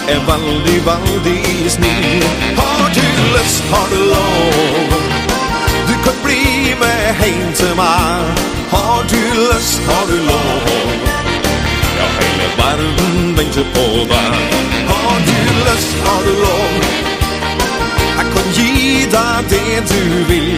er veldig, veldig snill. Har du lyst, har du lov, du kan bli med hjem til meg. Har du lyst, har du lov, ja, hele verden venter på deg. Har du lyst, har du lov, jeg kan gi deg det du vil.